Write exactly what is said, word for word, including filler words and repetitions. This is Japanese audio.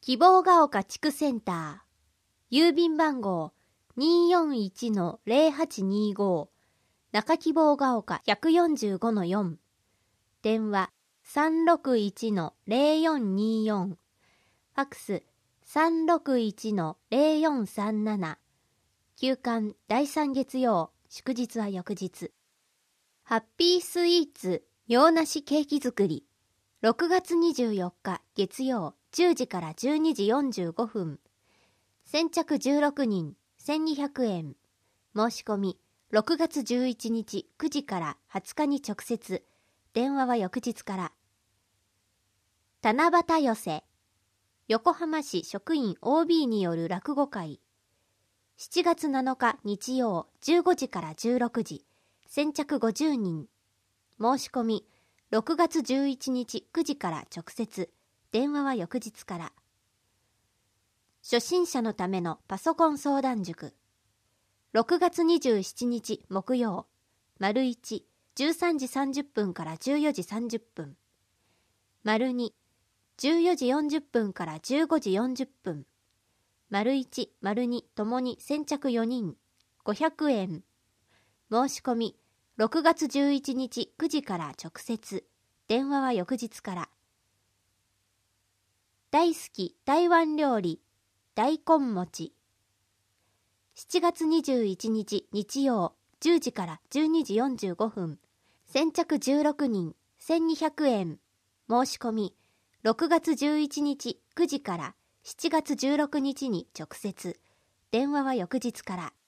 希望が丘地区センター、郵便番号 にーよんいちのゼロはちにーご、中希望が丘 ひゃくよんじゅうごのよん、電話 さんろくいちのゼロよんにーよん、ファックス さんろくいちのゼロよんさんなな、休館だいさん月曜、祝日は翌日。ハッピースイーツ洋梨ケーキ作り、ろくがつにじゅうよっか月曜じゅうじからじゅうにじよんじゅうごふん。先着じゅうろくにん、せんにひゃくえん。申し込みろくがつじゅういちにちくじからはつかに直接。電話は翌日から。七夕寄せ、横浜市職員 オービー による落語会。しちがつなのか日曜じゅうごじからじゅうろくじ。先着ごじゅうにん。申し込みろくがつじゅういちにちくじから直接。電話は翌日から。初心者のためのパソコン相談塾。ろくがつにじゅうしちにち木曜、丸いち、じゅうさんじさんじゅっぷんからじゅうよじさんじゅっぷん。丸に、じゅうよじよんじゅっぷんからじゅうごじよんじゅっぷん。丸いち、丸にともに先着よにん、ごひゃくえん。申し込みろくがつじゅういちにちくじから直接。電話は翌日から。大好き台湾料理大根餅。しちがつにじゅういちにち日曜じゅうじからじゅうにじよんじゅうごふん。先着じゅうろくにん、せんにひゃくえん。申し込みろくがつじゅういちにちくじからしちがつじゅうろくにちに直接。電話は翌日から。